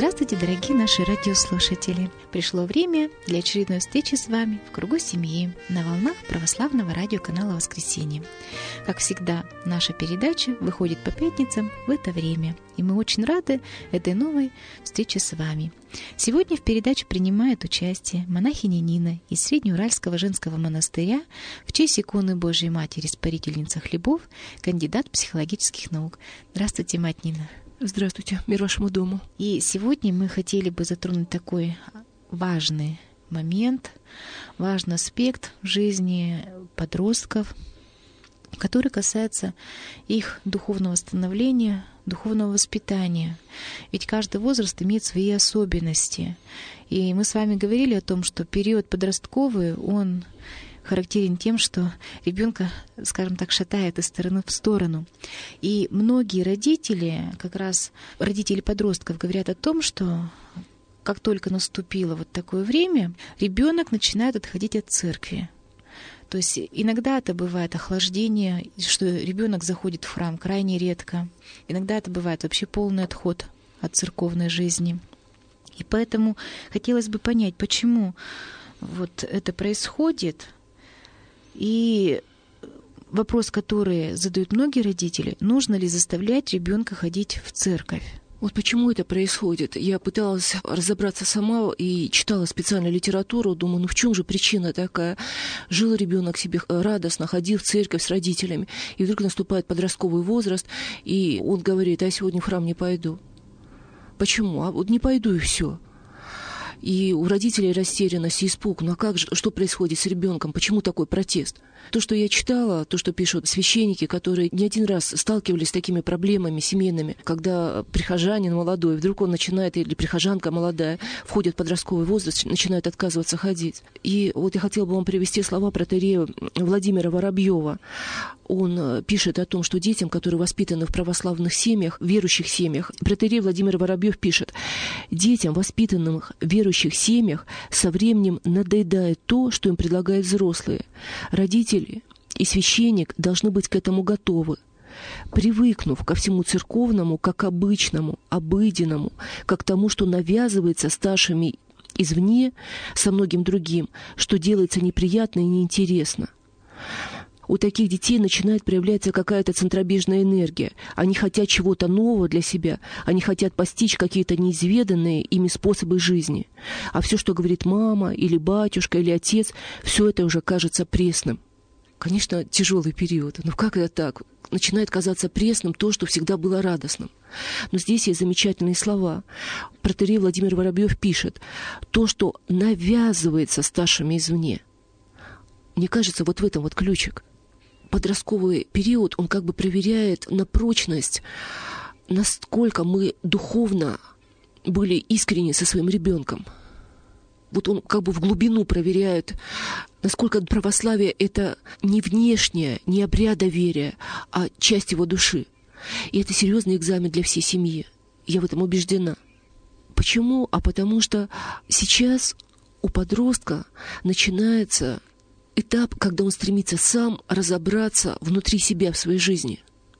Здравствуйте, дорогие наши радиослушатели! Пришло время для очередной встречи с вами в кругу семьи на волнах православного радиоканала «Воскресенье». Как всегда, наша передача выходит по пятницам в это время, и мы очень рады этой новой встрече с вами. Сегодня в передаче принимает участие монахиня Нина из Среднеуральского женского монастыря в честь иконы Божией Матери, Спарительница хлебов, кандидат психологических наук. Здравствуйте, мать Нина! Здравствуйте, мир вашему дому. И сегодня мы хотели бы затронуть такой важный момент, важный аспект в жизни подростков, который касается их духовного становления, духовного воспитания. Ведь каждый возраст имеет свои особенности. И мы с вами говорили о том, что период подростковый, он характерен тем, что ребенка, скажем так, шатает из стороны в сторону. И многие родители, как раз родители подростков, говорят о том, что как только наступило вот такое время, ребенок начинает отходить от церкви. То есть иногда это бывает охлаждение, что ребенок заходит в храм крайне редко. Иногда это бывает вообще полный отход от церковной жизни. И поэтому хотелось бы понять, почему вот это происходит. И вопрос, который задают многие родители: нужно ли заставлять ребенка ходить в церковь? Вот почему это происходит? Я пыталась разобраться сама и читала специально литературу, думаю, в чем же причина такая? Жил ребенок себе радостно, ходил в церковь с родителями, и вдруг наступает подростковый возраст, и он говорит: а я сегодня в храм не пойду. Почему? А вот не пойду, и все. И у родителей растерянность и испуг. Ну а как же, что происходит с ребенком? Почему такой протест? То, что я читала, то, что пишут священники, которые не один раз сталкивались с такими проблемами семейными, когда прихожанин молодой, вдруг он начинает, или прихожанка молодая, входит в подростковый возраст, начинает отказываться ходить. И вот я хотела бы вам привести слова протоиерея Владимира Воробьева. Он пишет о том, что детям, которые воспитаны в православных семьях, верующих семьях, протоиерей Владимир Воробьев пишет: детям, воспитанным в верующих семьях, со временем надоедает то, что им предлагают взрослые. Родители и священник должны быть к этому готовы. Привыкнув ко всему церковному, как обычному, обыденному, как тому, что навязывается старшими извне, со многим другим, что делается неприятно и неинтересно. У таких детей начинает проявляться какая-то центробежная энергия. Они хотят чего-то нового для себя, они хотят постичь какие-то неизведанные ими способы жизни. А все, что говорит мама, или батюшка, или отец, все это уже кажется пресным. Конечно, тяжелый период. Но как это так? Начинает казаться пресным то, что всегда было радостным. Но здесь есть замечательные слова. Протоиерей Владимир Воробьев пишет: то, что навязывается старшими извне. Мне кажется, вот в этом вот ключик. Подростковый период, он как бы проверяет на прочность, насколько мы духовно были искренни со своим ребенком. Вот он как бы в глубину проверяет, насколько православие — это не внешнее, не обрядоверие, а часть его души. И это серьезный экзамен для всей семьи. Я в этом убеждена. Почему? А потому что сейчас у подростка начинается этап, когда он стремится сам разобраться внутри себя в своей жизни.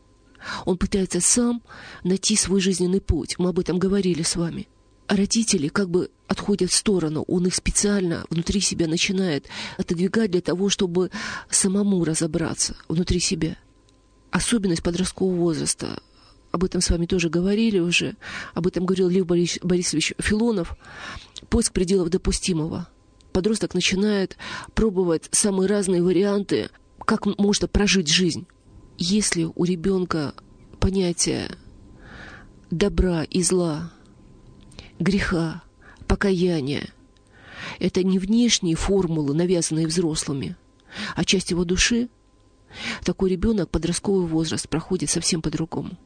Он пытается сам найти свой жизненный путь. Мы об этом говорили с вами. А родители как бы отходят в сторону. Он их специально внутри себя начинает отодвигать для того, чтобы самому разобраться внутри себя. Особенность подросткового возраста. Об этом с вами тоже говорили уже. Об этом говорил Лев Борисович Филонов. Поиск пределов допустимого. Подросток начинает пробовать самые разные варианты, как можно прожить жизнь. Если у ребенка понятие добра и зла, греха, покаяния — это не внешние формулы, навязанные взрослыми, а часть его души, такой ребенок подростковый возраст проходит совсем по-другому.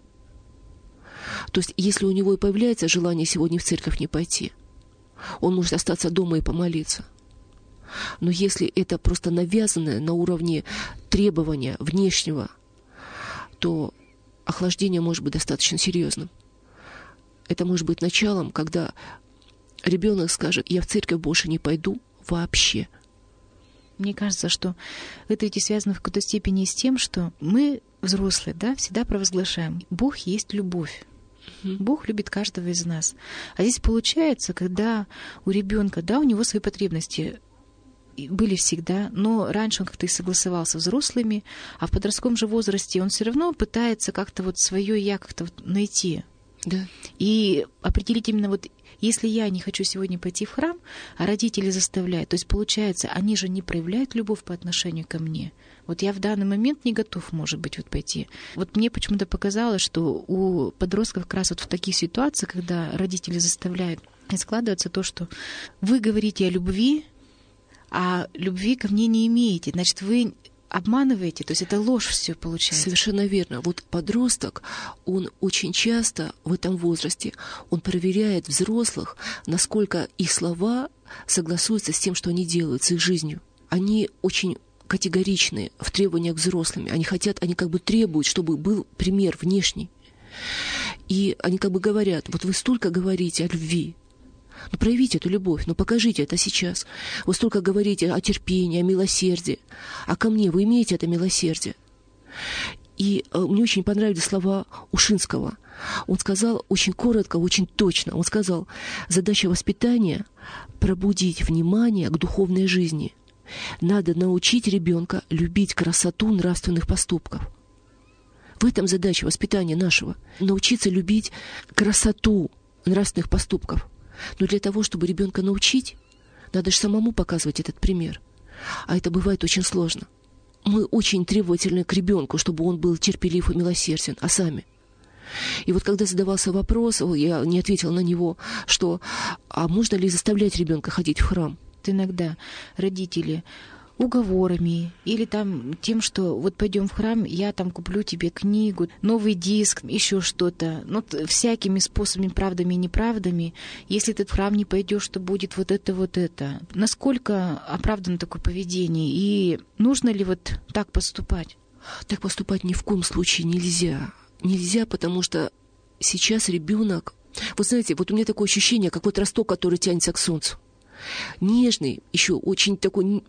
То есть, если у него и появляется желание сегодня в церковь не пойти, он может остаться дома и помолиться. Но если это просто навязанное на уровне требования внешнего, то охлаждение может быть достаточно серьезным. Это может быть началом, когда ребенок скажет: я в церковь больше не пойду вообще. Мне кажется, что это ведь связано в какой-то степени с тем, что мы, взрослые, всегда провозглашаем: Бог есть любовь. Бог любит каждого из нас. А здесь получается, когда у ребенка, да, у него свои потребности были всегда, но раньше он как-то и согласовался с взрослыми, а в подростковом же возрасте он все равно пытается как-то вот свое я как-то вот найти. Да. И определить именно вот, если я не хочу сегодня пойти в храм, а родители заставляют, то есть получается, они же не проявляют любовь по отношению ко мне. Вот я в данный момент не готов, может быть, вот пойти. Вот мне почему-то показалось, что у подростков как раз вот в таких ситуациях, когда родители заставляют, и складывается то, что вы говорите о любви, а любви ко мне не имеете. Значит, вы обманываете, то есть это ложь все получается. Совершенно верно. Вот подросток, он очень часто в этом возрасте, он проверяет взрослых, насколько их слова согласуются с тем, что они делают, с их жизнью. Они очень категоричны в требованиях к взрослым. Они хотят, они как бы требуют, чтобы был пример внешний. И они как бы говорят, вот вы столько говорите о любви, ну, проявите эту любовь, ну, покажите это сейчас. Вы столько говорите о терпении, о милосердии. А ко мне вы имеете это милосердие? И мне очень понравились слова Ушинского. Он сказал очень коротко, очень точно. Он сказал, задача воспитания – пробудить внимание к духовной жизни. Надо научить ребенка любить красоту нравственных поступков. В этом задача воспитания нашего. Научиться любить красоту нравственных поступков. Но для того, чтобы ребенка научить, надо же самому показывать этот пример. А это бывает очень сложно. Мы очень требовательны к ребенку, чтобы он был терпелив и милосерден, а сами. И вот когда задавался вопрос, я не ответила на него, что а можно ли заставлять ребенка ходить в храм? Иногда родители уговорами или там тем, что вот пойдем в храм, я там куплю тебе книгу, новый диск, еще что-то. Ну, всякими способами, правдами и неправдами. Если ты в храм не пойдешь, то будет вот это, вот это. Насколько оправдано такое поведение? И нужно ли вот так поступать? Так поступать ни в коем случае нельзя. Нельзя, потому что сейчас ребенок... Вот знаете, вот у меня такое ощущение, как вот росток, который тянется к солнцу. Нежный, еще очень такой...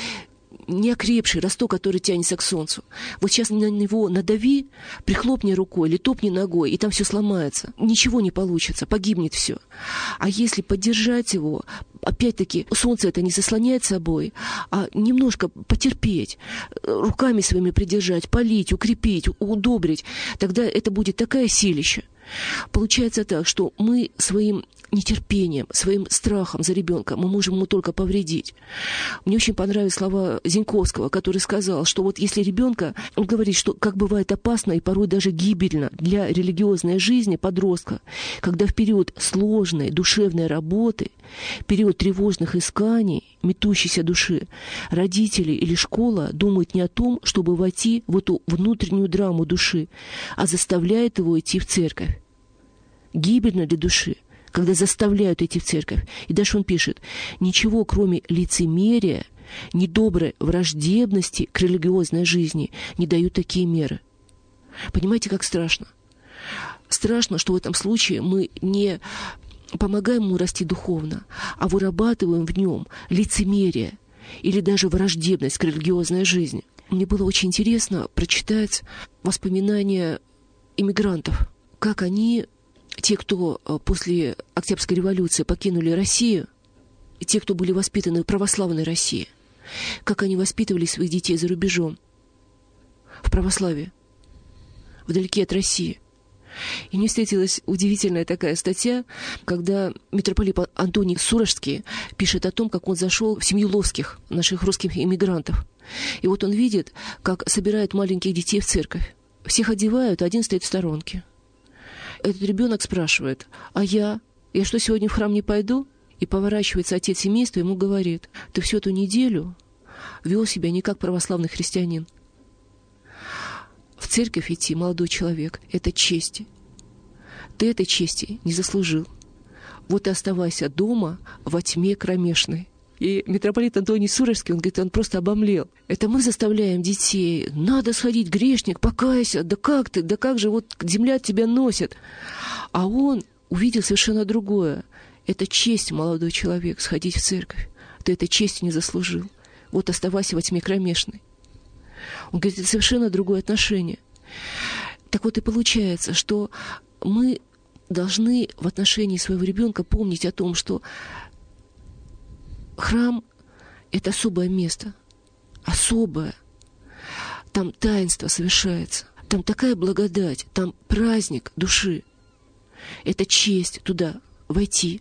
неокрепший росток, который тянется к солнцу. Вот сейчас на него надави, прихлопни рукой или топни ногой, и там все сломается. Ничего не получится, погибнет все. А если поддержать его, опять-таки, солнце это не заслоняет собой, а немножко потерпеть, руками своими придержать, полить, укрепить, удобрить, тогда это будет такая силища. Получается так, что мы своим нетерпением, своим страхом за ребенка мы можем ему только повредить. Мне очень понравились слова Зиньковского, который сказал, что вот если ребенка, он говорит, что как бывает опасно и порой даже гибельно для религиозной жизни подростка, когда в период сложной душевной работы, период тревожных исканий, метущейся души, родители или школа думают не о том, чтобы войти в эту внутреннюю драму души, а заставляют его идти в церковь. Гибельно для души, когда заставляют идти в церковь. И дальше он пишет, ничего кроме лицемерия, недоброй враждебности к религиозной жизни не дают такие меры. Понимаете, как страшно? Страшно, что в этом случае мы не помогаем ему расти духовно, а вырабатываем в нем лицемерие или даже враждебность к религиозной жизни. Мне было очень интересно прочитать воспоминания иммигрантов, как они, те, кто после Октябрьской революции покинули Россию, и те, кто были воспитаны в православной России, как они воспитывали своих детей за рубежом, в православии, вдалеке от России. И мне встретилась удивительная такая статья, когда митрополит Антоний Суражский пишет о том, как он зашел в семью Ловских, наших русских иммигрантов. И вот он видит, как собирают маленьких детей в церковь. Всех одевают, а один стоит в сторонке. Этот ребенок спрашивает, а я что, сегодня в храм не пойду? И поворачивается отец семейства, ему говорит, ты всю эту неделю вел себя не как православный христианин. В церковь идти, молодой человек, это честь. Ты этой чести не заслужил. Вот и оставайся дома во тьме кромешной. И митрополит Антоний Суражский, он говорит, он просто обомлел. Это мы заставляем детей, надо сходить, грешник, покайся, да как ты, да как же, вот земля тебя носит. А он увидел совершенно другое. Это честь, молодой человек, сходить в церковь. Ты этой чести не заслужил. Вот оставайся во тьме кромешной. Он говорит, это совершенно другое отношение. Так вот и получается, что мы должны в отношении своего ребенка помнить о том, что храм — это особое место, особое. Там таинство совершается, там такая благодать, там праздник души. Это честь туда войти.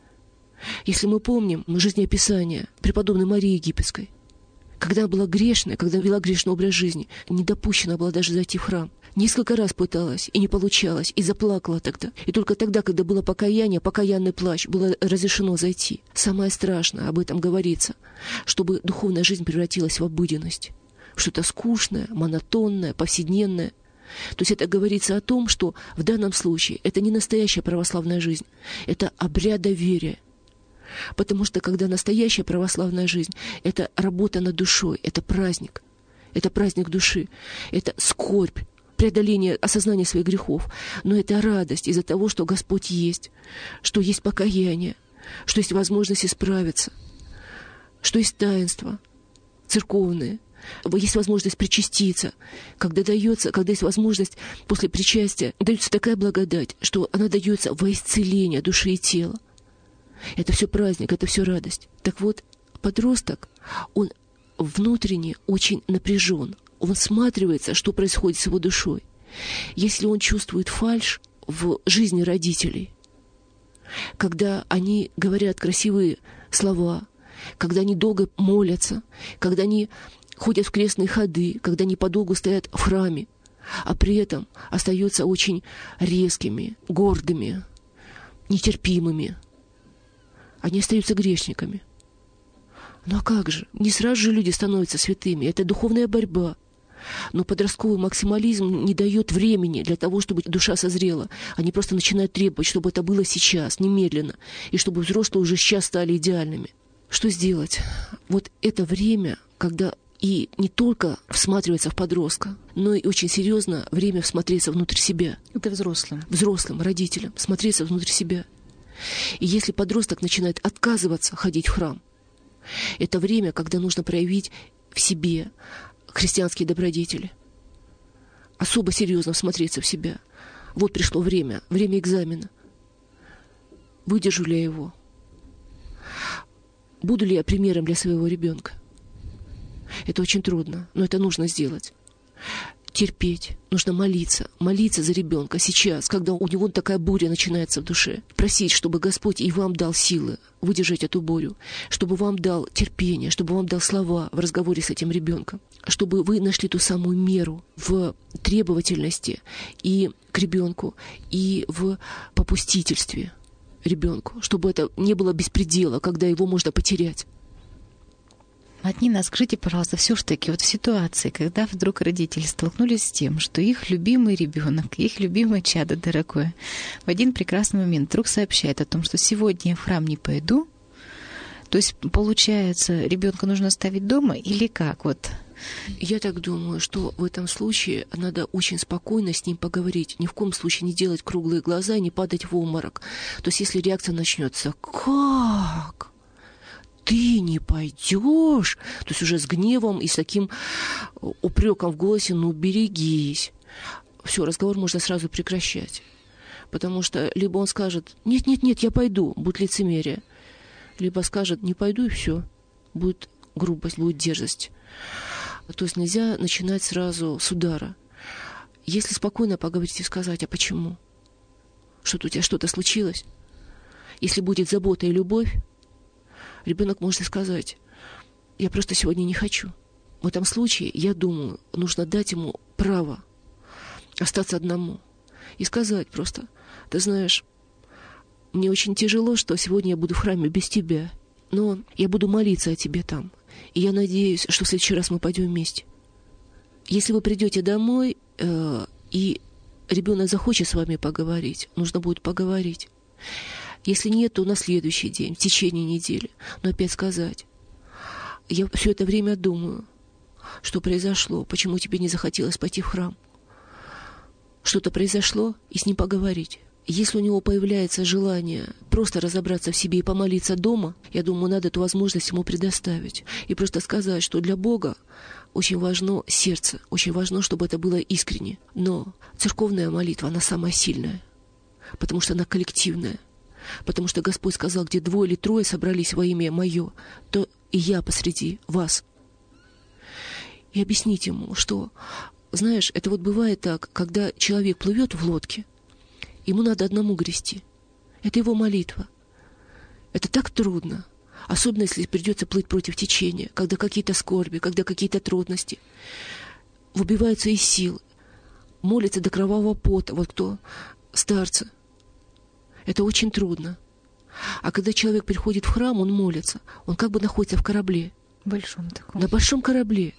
Если мы помним жизнеописание преподобной Марии Египетской, когда она была грешная, когда вела грешный образ жизни, не допущена была даже зайти в храм. Несколько раз пыталась, и не получалось, и заплакала тогда. И только тогда, когда было покаяние, покаянный плач, было разрешено зайти. Самое страшное, об этом говорится, чтобы духовная жизнь превратилась в обыденность. Что-то скучное, монотонное, повседневное. То есть это говорится о том, что в данном случае это не настоящая православная жизнь, это обрядоверие. Потому что когда настоящая православная жизнь, это работа над душой, это праздник души, это скорбь, преодоление, осознание своих грехов. Но это радость из-за того, что Господь есть, что есть покаяние, что есть возможность исправиться, что есть таинства церковные, есть возможность причаститься, когда есть возможность после причастия, дается такая благодать, что она дается во исцеление души и тела. Это все праздник, это все радость. Так вот, подросток, он внутренне очень напряжен. Он всматривается, что происходит с его душой. Если он чувствует фальшь в жизни родителей, когда они говорят красивые слова, когда они долго молятся, когда они ходят в крестные ходы, когда они подолгу стоят в храме, а при этом остаются очень резкими, гордыми, нетерпимыми, они остаются грешниками. Ну а как же? Не сразу же люди становятся святыми. Это духовная борьба. Но подростковый максимализм не дает времени для того, чтобы душа созрела. Они просто начинают требовать, чтобы это было сейчас, немедленно, и чтобы взрослые уже сейчас стали идеальными. Что сделать? Вот это время, когда и не только всматривается в подростка, но и очень серьезно время всмотреться внутрь себя. Это взрослым. Взрослым, родителям. Смотреться внутрь себя. И если подросток начинает отказываться ходить в храм, это время, когда нужно проявить в себе христианские добродетели. Особо серьезно всмотреться в себя. Вот пришло время экзамена. Выдержу ли я его? Буду ли я примером для своего ребенка? Это очень трудно, но это нужно сделать. Терпеть, нужно молиться за ребенка сейчас, когда у него такая буря начинается в душе. Просить, чтобы Господь и вам дал силы выдержать эту бурю, чтобы вам дал терпение, чтобы вам дал слова в разговоре с этим ребенком, чтобы вы нашли ту самую меру в требовательности и к ребенку, и в попустительстве ребенку, чтобы это не было беспредела, когда его можно потерять. Нина, скажите, пожалуйста, все-таки вот в ситуации, когда вдруг родители столкнулись с тем, что их любимый ребенок, их любимое чадо дорогое, в один прекрасный момент вдруг сообщает о том, что сегодня я в храм не пойду, то есть, получается, ребенка нужно оставить дома или как? Вот. Я так думаю, что в этом случае надо очень спокойно с ним поговорить. Ни в коем случае не делать круглые глаза и не падать в обморок. То есть, если реакция начнется, как? Ты не пойдешь? То есть уже с гневом и с таким упреком в голосе, ну берегись. Все, разговор можно сразу прекращать. Потому что либо он скажет, нет, я пойду, будет лицемерие. Либо скажет, не пойду, и все. Будет грубость, будет дерзость. То есть нельзя начинать сразу с удара. Если спокойно поговорить и сказать, а почему? Что-то у тебя что-то случилось? Если будет забота и любовь, ребенок может сказать, я просто сегодня не хочу. В этом случае, я думаю, нужно дать ему право остаться одному. И сказать просто, ты знаешь, мне очень тяжело, что сегодня я буду в храме без тебя, но я буду молиться о тебе там. И я надеюсь, что в следующий раз мы пойдем вместе. Если вы придете домой, и ребенок захочет с вами поговорить, нужно будет поговорить. Если нет, то на следующий день, в течение недели. Но опять сказать, я все это время думаю, что произошло, почему тебе не захотелось пойти в храм. Что-то произошло, и с ним поговорить. Если у него появляется желание просто разобраться в себе и помолиться дома, я думаю, надо эту возможность ему предоставить. И просто сказать, что для Бога очень важно сердце, очень важно, чтобы это было искренне. Но церковная молитва, она самая сильная. потому что она коллективная. Потому что Господь сказал, где 2 или 3 собрались во имя Мое, то и я посреди вас. И объяснить ему, что, знаешь, это вот бывает так, когда человек плывет в лодке, ему надо одному грести. Это его молитва. Это так трудно, особенно если придется плыть против течения, когда какие-то скорби, когда какие-то трудности. Выбиваются из сил, молятся до кровавого пота, вот кто старцы. Это очень трудно. А когда человек приходит в храм, он молится, он как бы находится в корабле. Большом таком. На большом корабле.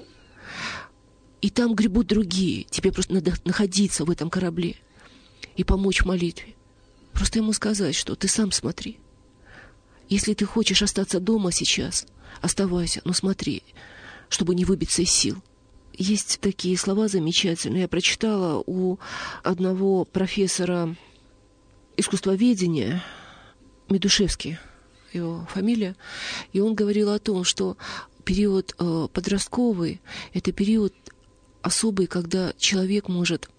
И там гребут другие. Тебе просто надо находиться в этом корабле и помочь в молитве. Просто ему сказать, что ты сам смотри. Если ты хочешь остаться дома сейчас, оставайся, но смотри, чтобы не выбиться из сил. Есть такие слова замечательные. Я прочитала у одного профессора искусствоведения, Медушевский, его фамилия, и он говорил о том, что период подростковый – это период особый, когда человек может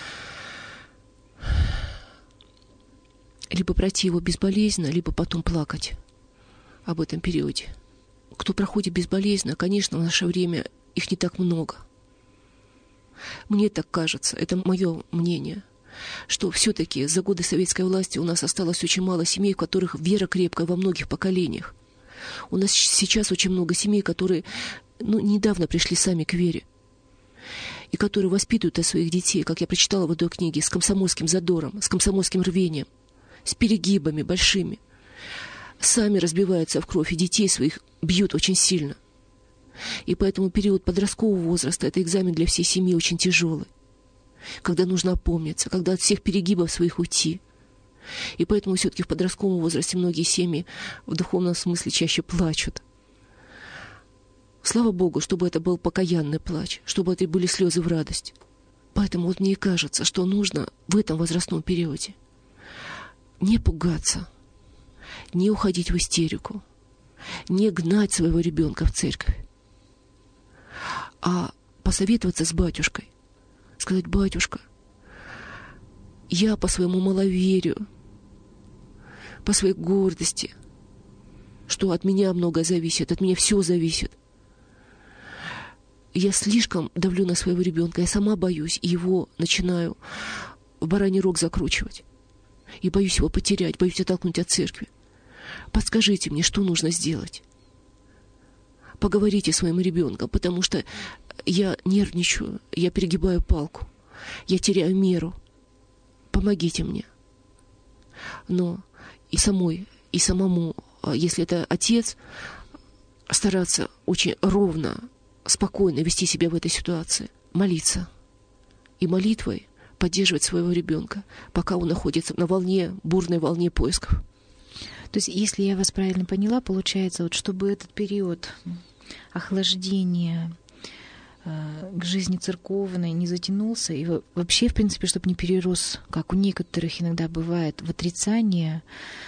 либо пройти его безболезненно, либо потом плакать об этом периоде. Кто проходит безболезненно, конечно, в наше время их не так много. Мне так кажется, это мое мнение, что все-таки за годы советской власти у нас осталось очень мало семей, в которых вера крепкая во многих поколениях. У нас сейчас очень много семей, которые недавно пришли сами к вере, и которые воспитывают своих детей, как я прочитала в этой книге, с комсомольским задором, с комсомольским рвением, с перегибами большими. Сами разбиваются в кровь, и детей своих бьют очень сильно. И поэтому период подросткового возраста – это экзамен для всей семьи очень тяжелый, когда нужно опомниться, когда от всех перегибов своих уйти. И поэтому все-таки в подростковом возрасте многие семьи в духовном смысле чаще плачут. Слава Богу, чтобы это был покаянный плач, чтобы это были слезы в радость. Поэтому вот мне и кажется, что нужно в этом возрастном периоде не пугаться, не уходить в истерику, не гнать своего ребенка в церковь, а посоветоваться с батюшкой, сказать: батюшка, я по своему маловерию, по своей гордости, что от меня многое зависит, от меня все зависит. Я слишком давлю на своего ребенка, я сама боюсь, и его начинаю в бараний рог закручивать. И боюсь его потерять, боюсь оттолкнуть от церкви. Подскажите мне, что нужно сделать. Поговорите с моим ребенком, потому что я нервничаю, я перегибаю палку, я теряю меру. Помогите мне. Но и самому, если это отец, стараться очень ровно, спокойно вести себя в этой ситуации, молиться. И молитвой поддерживать своего ребенка, пока он находится на волне, бурной волне поисков. То есть, если я вас правильно поняла, получается, вот чтобы этот период охлаждения к жизни церковной не затянулся, и вообще, в принципе, чтобы не перерос, как у некоторых иногда бывает, в отрицание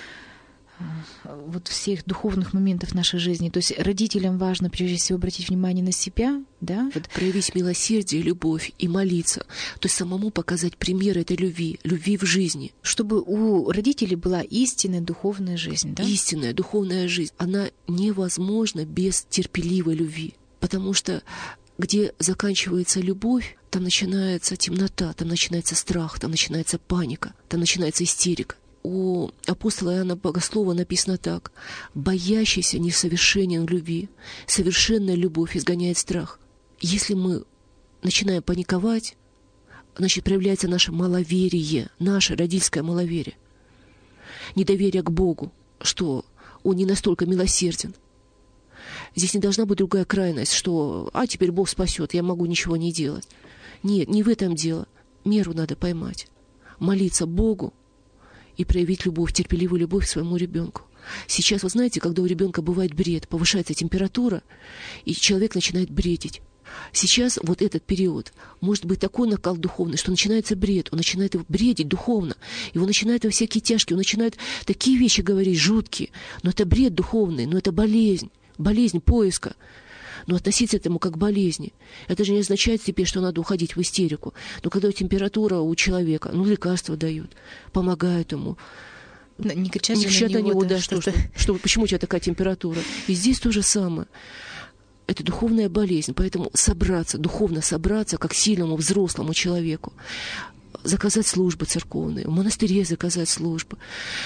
вот всех духовных моментов нашей жизни. То есть родителям важно, прежде всего, обратить внимание на себя, да? Проявить милосердие, любовь и молиться. То есть самому показать пример этой любви в жизни. Чтобы у родителей была истинная духовная жизнь, да? Истинная духовная жизнь. Она невозможна без терпеливой любви. Потому что где заканчивается любовь, там начинается темнота, там начинается страх, там начинается паника, там начинается истерика. У апостола Иоанна Богослова написано так: «Боящийся несовершенен в любви, совершенная любовь изгоняет страх». Если мы начинаем паниковать, значит, проявляется наше маловерие, наше родительское маловерие, недоверие к Богу, что Он не настолько милосерден. Здесь не должна быть другая крайность, что теперь Бог спасет, я могу ничего не делать. Нет, не в этом дело. Меру надо поймать. Молиться Богу и проявить любовь, терпеливую любовь к своему ребенку. Сейчас, вы знаете, когда у ребенка бывает бред, повышается температура, и человек начинает бредить. Сейчас вот этот период может быть такой накал духовный, что начинается бред, он начинает бредить духовно, его начинают во всякие тяжкие, он начинает такие вещи говорить жуткие, но это бред духовный, но это болезнь поиска. Но относиться к этому как к болезни. Это же не означает теперь, что надо уходить в истерику. Но когда температура у человека, лекарства дают, помогают ему. Не кричат не кричат на него, да, что, почему у тебя такая температура. И здесь то же самое. Это духовная болезнь. Поэтому духовно собраться, как сильному взрослому человеку, заказать службы церковные, в монастыре заказать службы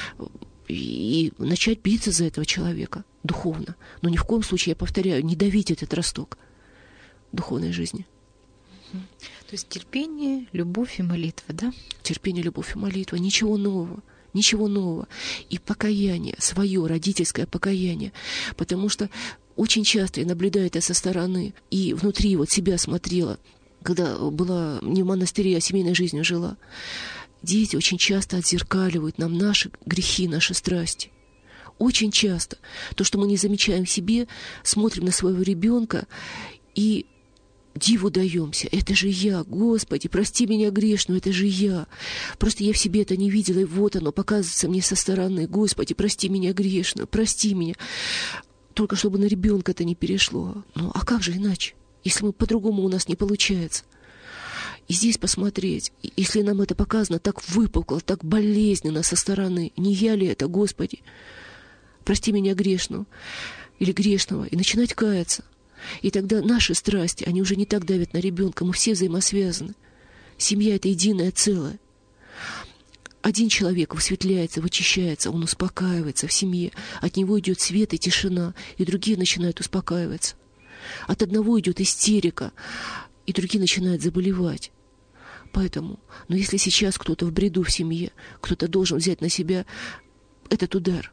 и начать биться за этого человека духовно. Но ни в коем случае, я повторяю, не давить этот росток духовной жизни. То есть терпение, любовь и молитва, да? Терпение, любовь и молитва. Ничего нового. Ничего нового. И покаяние, свое родительское покаяние. Потому что очень часто я наблюдаю это со стороны и внутри вот себя смотрела, когда была не в монастыре, а семейной жизнью жила. Дети очень часто отзеркаливают нам наши грехи, наши страсти. Очень часто. То, что мы не замечаем в себе, смотрим на своего ребенка и диву даемся. Это же я, Господи, прости меня грешную, это же я. Просто я в себе это не видела, и вот оно показывается мне со стороны. Господи, прости меня грешную, прости меня. Только чтобы на ребенка это не перешло. Ну, а как же иначе, если мы по-другому у нас не получается? И здесь посмотреть, если нам это показано так выпукло, так болезненно со стороны, не я ли это, Господи, прости меня грешную или грешного, и начинать каяться. И тогда наши страсти, они уже не так давят на ребенка, мы все взаимосвязаны. Семья — это единое целое. Один человек высветляется, вычищается, он успокаивается в семье. От него идет свет и тишина, и другие начинают успокаиваться. От одного идет истерика, и другие начинают заболевать. Поэтому, но если сейчас кто-то в бреду в семье, кто-то должен взять на себя этот удар.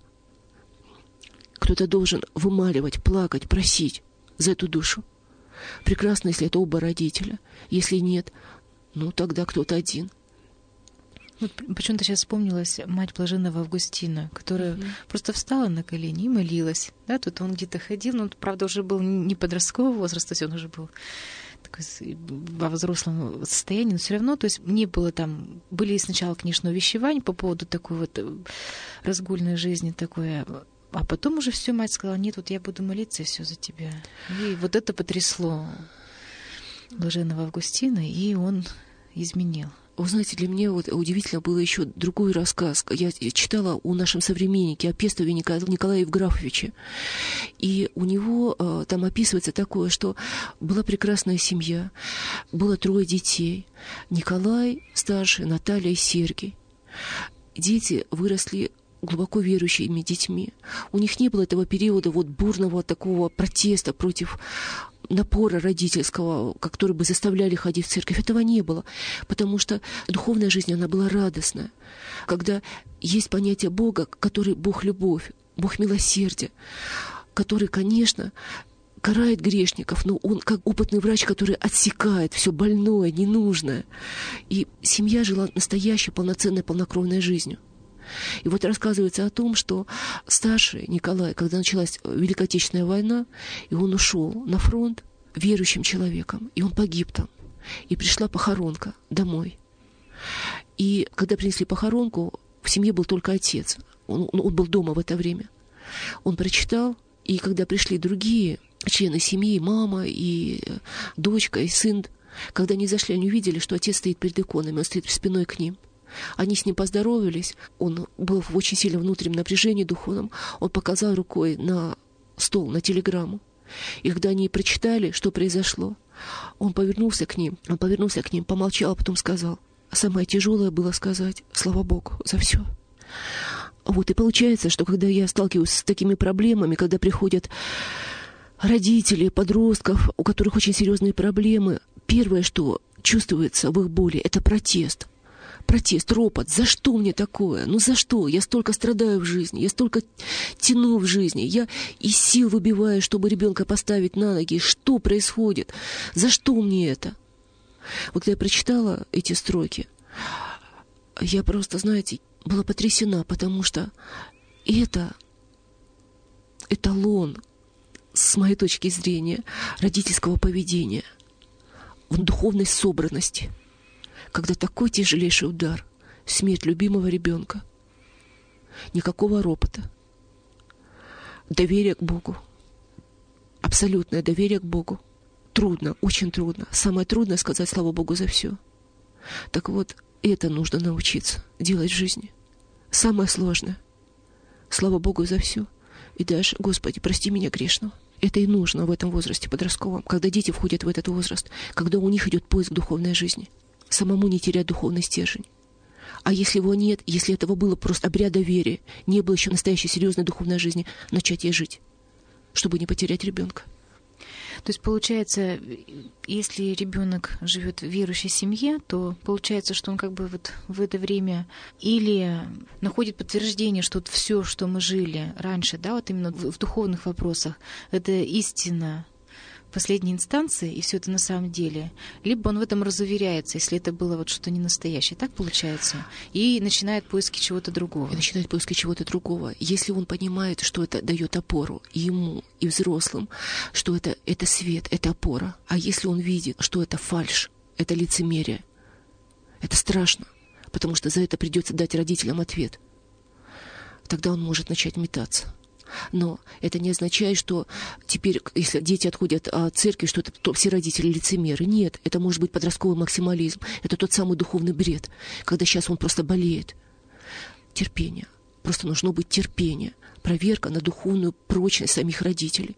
Кто-то должен вымаливать, плакать, просить за эту душу. Прекрасно, если это оба родителя. Если нет, ну тогда кто-то один. Вот почему-то сейчас вспомнилась мать блаженного Августина, которая просто встала на колени и молилась. Да, тут он где-то ходил, но он, правда, уже был не подросткового возраста, то есть он уже был такой во взрослом состоянии, но все равно, то есть не было там, были сначала, конечно, увещевания по поводу такой вот разгульной жизни такой, а потом уже все, мать сказала: нет, вот я буду молиться и все за тебя. И вот это потрясло блаженного Августина, и он изменил. Вы знаете, для меня вот удивительно было еще другой рассказ. Я читала о нашем современнике, о Пестове Николае Евграфовиче. И у него там описывается такое, что была прекрасная семья, было 3 детей. Николай старший, Наталья и Сергий. Дети выросли глубоко верующими детьми. У них не было этого периода вот бурного такого протеста против напора родительского, который бы заставляли ходить в церковь. Этого не было, потому что духовная жизнь, она была радостная. Когда есть понятие Бога, который Бог-любовь, Бог-милосердие, который, конечно, карает грешников, но он как опытный врач, который отсекает все больное, ненужное. И семья жила настоящей, полноценной, полнокровной жизнью. И вот рассказывается о том, что старший Николай, когда началась Великая Отечественная война, и он ушел на фронт верующим человеком, и он погиб там. И пришла похоронка домой. И когда принесли похоронку, в семье был только отец. Он был дома в это время. Он прочитал, и когда пришли другие члены семьи, мама, и дочка, и сын, когда они зашли, они увидели, что отец стоит перед иконами, он стоит спиной к ним. Они с ним поздоровались, он был в очень сильном внутреннем напряжении духовном, он показал рукой на стол, на телеграмму. И когда они прочитали, что произошло, он повернулся к ним, помолчал, а потом сказал: самое тяжелое было сказать: слава Богу за все. Вот, и получается, что когда я сталкиваюсь с такими проблемами, когда приходят родители, подростков, у которых очень серьезные проблемы, первое, что чувствуется в их боли, это протест. Протест, ропот. За что мне такое? Ну за что? Я столько страдаю в жизни, я столько тяну в жизни, я из сил выбиваю, чтобы ребенка поставить на ноги. Что происходит? За что мне это? Вот когда я прочитала эти строки, я просто, знаете, была потрясена, потому что это эталон, с моей точки зрения, родительского поведения в духовной собранности. Когда такой тяжелейший удар, смерть любимого ребенка, никакого ропота, доверия к Богу, абсолютное доверие к Богу. Трудно, очень трудно. Самое трудное — сказать слава Богу за все. Так вот, это нужно научиться делать в жизни. Самое сложное — слава Богу за все. И даже, Господи, прости меня грешного. Это и нужно в этом возрасте подростковом, когда дети входят в этот возраст, когда у них идет поиск духовной жизни. Самому не терять духовный стержень. А если его нет, если этого было просто обряда веры, не было еще настоящей серьезной духовной жизни, начать ей жить, чтобы не потерять ребенка. То есть получается, если ребенок живет в верующей семье, то получается, что он как бы вот в это время или находит подтверждение, что вот все, что мы жили раньше, да, вот именно в духовных вопросах, это истина последней инстанции, и все это на самом деле, либо он в этом разуверяется, если это было вот что-то не настоящее, так получается, и начинает поиски чего-то другого. Если он понимает, что это дает опору и ему, и взрослым, что это свет, это опора, а если он видит, что это фальшь, это лицемерие, это страшно, потому что за это придется дать родителям ответ, тогда он может начать метаться. Но это не означает, что теперь, если дети отходят от церкви, что это все родители лицемеры. Нет, это может быть подростковый максимализм. Это тот самый духовный бред, когда сейчас он просто болеет. Терпение. Просто нужно быть терпение. Проверка на духовную прочность самих родителей.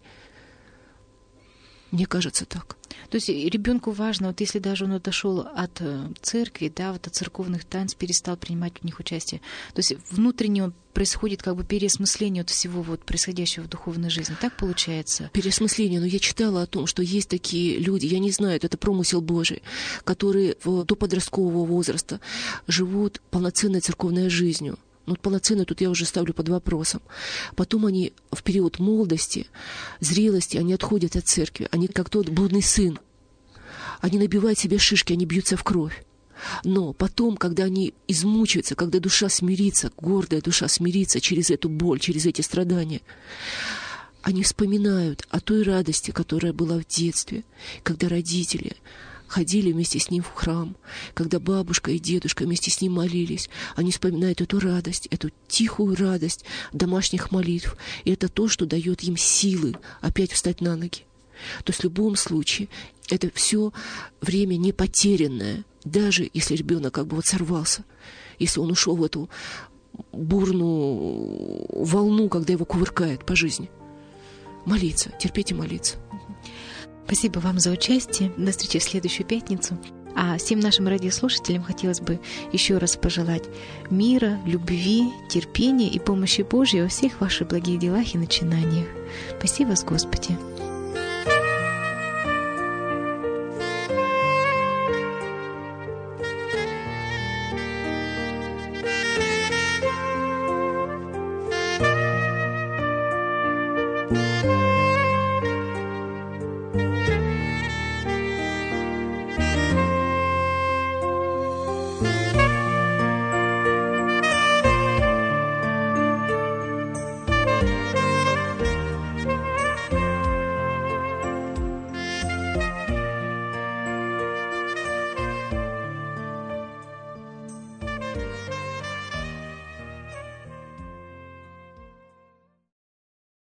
Мне кажется так. То есть ребенку важно, вот если даже он отошел от церкви, да, вот от церковных таинств, перестал принимать в них участие, то есть внутренне происходит как бы переосмысление от всего вот происходящего в духовной жизни. Так получается? Переосмысление. Но я читала о том, что есть такие люди, я не знаю, это промысел Божий, которые до подросткового возраста живут полноценной церковной жизнью. Но полноценно тут я уже ставлю под вопросом. Потом они в период молодости, зрелости, они отходят от церкви. Они как тот блудный сын. Они набивают себе шишки, они бьются в кровь. Но потом, когда они измучаются, когда душа смирится, гордая душа смирится через эту боль, через эти страдания, они вспоминают о той радости, которая была в детстве, когда родители ходили вместе с ним в храм, когда бабушка и дедушка вместе с ним молились. Они вспоминают эту радость, эту тихую радость домашних молитв. И это то, что дает им силы опять встать на ноги. То есть в любом случае это все время не потерянное, даже если ребенок как бы вот сорвался, если он ушел в эту бурную волну, когда его кувыркает по жизни. Молиться, терпеть и молиться. Спасибо вам за участие. До встречи в следующую пятницу. А всем нашим радиослушателям хотелось бы еще раз пожелать мира, любви, терпения и помощи Божьей во всех ваших благих делах и начинаниях. Спаси вас, Господи!